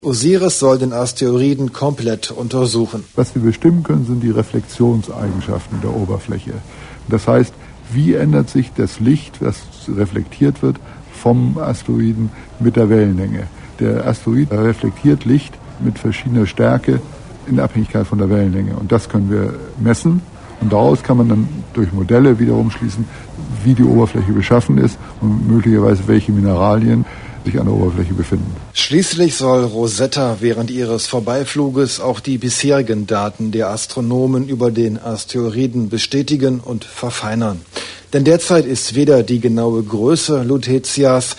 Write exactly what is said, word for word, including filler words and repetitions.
OSIRIS soll den Asteroiden komplett untersuchen. Was wir bestimmen können, sind die Reflexionseigenschaften der Oberfläche. Das heißt, wie ändert sich das Licht, das reflektiert wird, vom Asteroiden mit der Wellenlänge. Der Asteroid reflektiert Licht mit verschiedener Stärke in Abhängigkeit von der Wellenlänge. Und das können wir messen. Und daraus kann man dann durch Modelle wiederum schließen, wie die Oberfläche beschaffen ist und möglicherweise welche Mineralien sich an der Oberfläche befinden. Schließlich soll Rosetta während ihres Vorbeifluges auch die bisherigen Daten der Astronomen über den Asteroiden bestätigen und verfeinern. Denn derzeit ist weder die genaue Größe Lutetias